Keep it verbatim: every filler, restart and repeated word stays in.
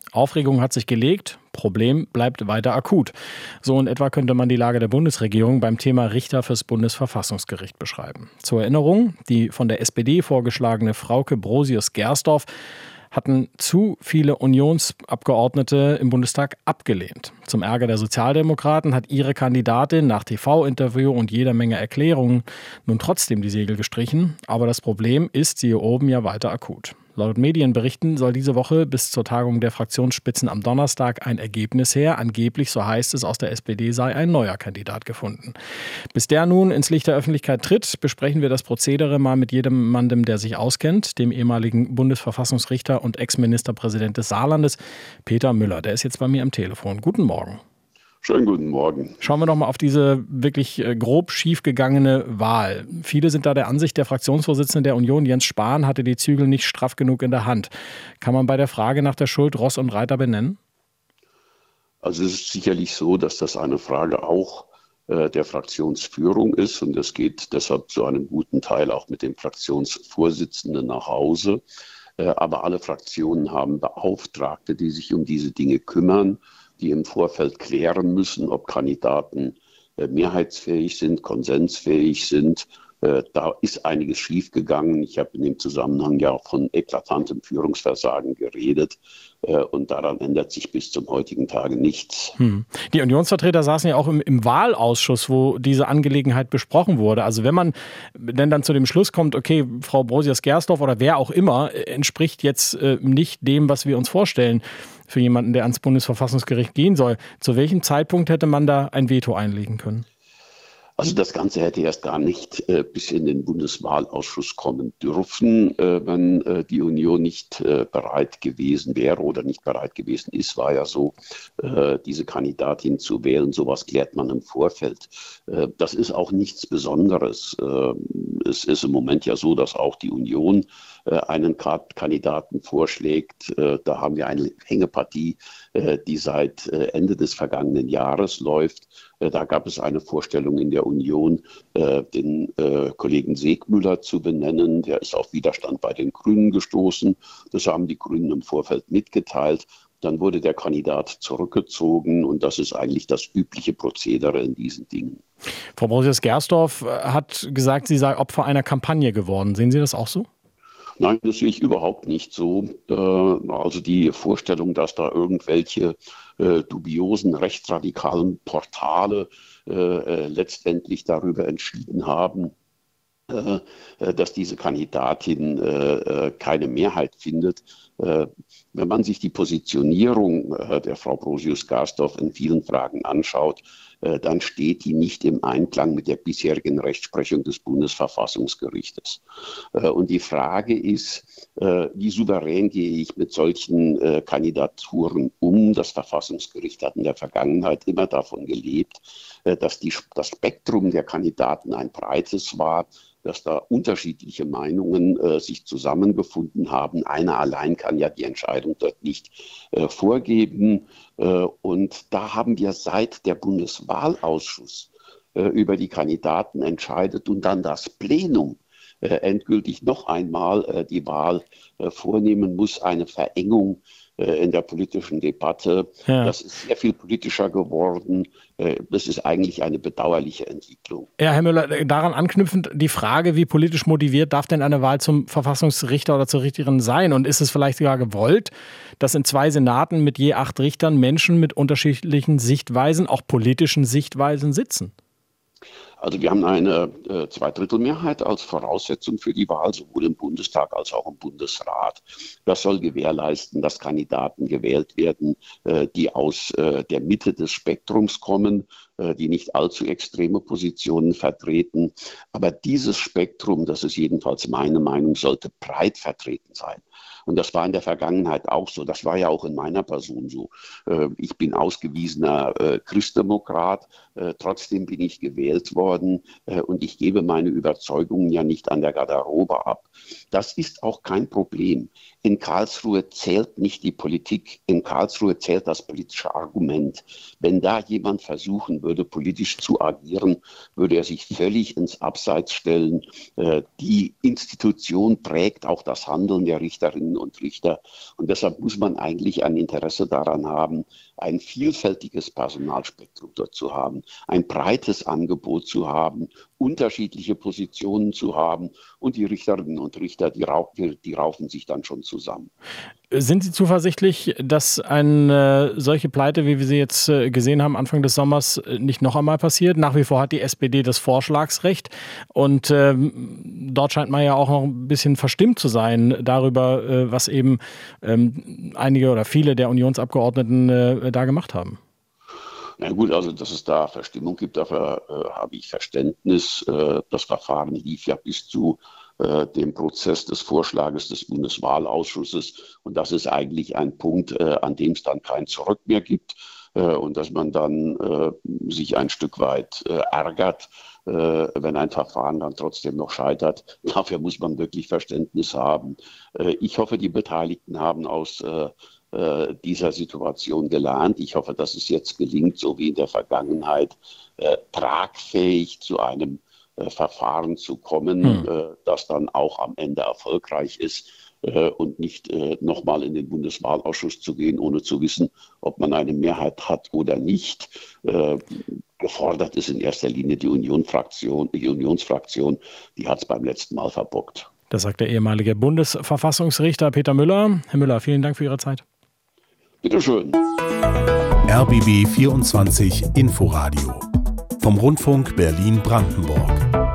Aufregung hat sich gelegt, Problem bleibt weiter akut. So in etwa könnte man die Lage der Bundesregierung beim Thema Richter fürs Bundesverfassungsgericht beschreiben. Zur Erinnerung, die von der S P D vorgeschlagene Frauke Brosius-Gersdorf hatten zu viele Unionsabgeordnete im Bundestag abgelehnt. Zum Ärger der Sozialdemokraten hat ihre Kandidatin nach T V-Interview und jeder Menge Erklärungen nun trotzdem die Segel gestrichen. Aber das Problem ist, siehe oben, ja weiter akut. Laut Medienberichten soll diese Woche bis zur Tagung der Fraktionsspitzen am Donnerstag ein Ergebnis her. Angeblich, so heißt es, aus der S P D sei ein neuer Kandidat gefunden. Bis der nun ins Licht der Öffentlichkeit tritt, besprechen wir das Prozedere mal mit jemandem, der sich auskennt, dem ehemaligen Bundesverfassungsrichter und Ex-Ministerpräsident des Saarlandes, Peter Müller. Der ist jetzt bei mir am Telefon. Guten Morgen. Schönen guten Morgen. Schauen wir doch mal auf diese wirklich grob schiefgegangene Wahl. Viele sind da der Ansicht, der Fraktionsvorsitzende der Union, Jens Spahn, hatte die Zügel nicht straff genug in der Hand. Kann man bei der Frage nach der Schuld Ross und Reiter benennen? Also es ist sicherlich so, dass das eine Frage auch äh, der Fraktionsführung ist. Und das geht deshalb zu einem guten Teil auch mit dem Fraktionsvorsitzenden nach Hause. Äh, aber alle Fraktionen haben Beauftragte, die sich um diese Dinge kümmern, die im Vorfeld klären müssen, ob Kandidaten äh, mehrheitsfähig sind, konsensfähig sind. Äh, da ist einiges schiefgegangen. Ich habe in dem Zusammenhang ja von eklatantem Führungsversagen geredet. Äh, und daran ändert sich bis zum heutigen Tage nichts. Hm. Die Unionsvertreter saßen ja auch im, im Wahlausschuss, wo diese Angelegenheit besprochen wurde. Also wenn man denn dann zu dem Schluss kommt, okay, Frau Brosius-Gersdorf oder wer auch immer, entspricht jetzt äh, nicht dem, was wir uns vorstellen, für jemanden, der ans Bundesverfassungsgericht gehen soll. Zu welchem Zeitpunkt hätte man da ein Veto einlegen können? Also das Ganze hätte erst gar nicht äh, bis in den Bundeswahlausschuss kommen dürfen, äh, wenn äh, die Union nicht äh, bereit gewesen wäre oder nicht bereit gewesen ist. War ja so, äh, diese Kandidatin zu wählen. Sowas klärt man im Vorfeld. Äh, das ist auch nichts Besonderes. Äh, es ist im Moment ja so, dass auch die Union äh, einen Kandidaten vorschlägt. Äh, da haben wir eine Hängepartie, äh, die seit äh, Ende des vergangenen Jahres läuft. Äh, da gab es eine Vorstellung in der Union, äh, den äh, Kollegen Segmüller zu benennen. Der ist auf Widerstand bei den Grünen gestoßen. Das haben die Grünen im Vorfeld mitgeteilt. Dann wurde der Kandidat zurückgezogen und das ist eigentlich das übliche Prozedere in diesen Dingen. Frau Brosius-Gersdorf hat gesagt, sie sei Opfer einer Kampagne geworden. Sehen Sie das auch so? Nein, das sehe ich überhaupt nicht so. Also die Vorstellung, dass da irgendwelche äh, dubiosen rechtsradikalen Portale äh, letztendlich darüber entschieden haben, äh, dass diese Kandidatin äh, keine Mehrheit findet. Äh, wenn man sich die Positionierung äh, der Frau Brosius-Gersdorf in vielen Fragen anschaut, äh, dann steht die nicht im Einklang mit der bisherigen Rechtsprechung des Bundesverfassungsgerichtes. Äh, und die Frage ist, äh, wie souverän gehe ich mit solchen äh, Kandidaturen um? Das Verfassungsgericht hat in der Vergangenheit immer davon gelebt, äh, dass die, das Spektrum der Kandidaten ein breites war, dass da unterschiedliche Meinungen äh, sich zusammengefunden haben. Einer allein kann ja die Entscheidung dort nicht äh, vorgeben. Äh, und da haben wir seit der Bundeswahlausschuss äh, über die Kandidaten entscheidet und dann das Plenum äh, endgültig noch einmal äh, die Wahl äh, vornehmen muss, eine Verengung in der politischen Debatte. Ja. Das ist sehr viel politischer geworden. Das ist eigentlich eine bedauerliche Entwicklung. Ja, Herr Müller, daran anknüpfend die Frage, wie politisch motiviert darf denn eine Wahl zum Verfassungsrichter oder zur Richterin sein? Und ist es vielleicht sogar gewollt, dass in zwei Senaten mit je acht Richtern Menschen mit unterschiedlichen Sichtweisen, auch politischen Sichtweisen sitzen? Also wir haben eine äh, Zweidrittelmehrheit als Voraussetzung für die Wahl, sowohl im Bundestag als auch im Bundesrat. Das soll gewährleisten, dass Kandidaten gewählt werden, äh, die aus äh, der Mitte des Spektrums kommen, äh, die nicht allzu extreme Positionen vertreten. Aber dieses Spektrum, das ist jedenfalls meine Meinung, sollte breit vertreten sein. Und das war in der Vergangenheit auch so. Das war ja auch in meiner Person so. Ich bin ausgewiesener Christdemokrat. Trotzdem bin ich gewählt worden. Und ich gebe meine Überzeugungen ja nicht an der Garderobe ab. Das ist auch kein Problem. In Karlsruhe zählt nicht die Politik. In Karlsruhe zählt das politische Argument. Wenn da jemand versuchen würde, politisch zu agieren, würde er sich völlig ins Abseits stellen. Äh, die Institution prägt auch das Handeln der Richterinnen und Richter. Und deshalb muss man eigentlich ein Interesse daran haben, ein vielfältiges Personalspektrum dort zu haben, ein breites Angebot zu haben, unterschiedliche Positionen zu haben. Und die Richterinnen und Richter, die, rau- die raufen sich dann schon zusammen. Sind Sie zuversichtlich, dass eine solche Pleite, wie wir sie jetzt gesehen haben, Anfang des Sommers, nicht noch einmal passiert? Nach wie vor hat die S P D das Vorschlagsrecht und ähm, dort scheint man ja auch noch ein bisschen verstimmt zu sein darüber, äh, was eben ähm, einige oder viele der Unionsabgeordneten äh, da gemacht haben. Na gut, also dass es da Verstimmung gibt, dafür äh, habe ich Verständnis. Äh, das Verfahren lief ja bis zu äh, dem Prozess des Vorschlages des Bundeswahlausschusses. Und das ist eigentlich ein Punkt, äh, an dem es dann kein Zurück mehr gibt. Äh, und dass man dann äh, sich ein Stück weit äh, ärgert, äh, wenn ein Verfahren dann trotzdem noch scheitert. Dafür muss man wirklich Verständnis haben. Äh, ich hoffe, die Beteiligten haben aus äh, dieser Situation gelernt. Ich hoffe, dass es jetzt gelingt, so wie in der Vergangenheit, äh, tragfähig zu einem äh, Verfahren zu kommen, hm. äh, das dann auch am Ende erfolgreich ist äh, und nicht äh, nochmal in den Bundeswahlausschuss zu gehen, ohne zu wissen, ob man eine Mehrheit hat oder nicht. Äh, gefordert ist in erster Linie die Union-Fraktion, die Unionsfraktion, die hat es beim letzten Mal verbockt. Das sagt der ehemalige Bundesverfassungsrichter Peter Müller. Herr Müller, vielen Dank für Ihre Zeit. Bitte schön. R B B vierundzwanzig Inforadio vom Rundfunk Berlin-Brandenburg.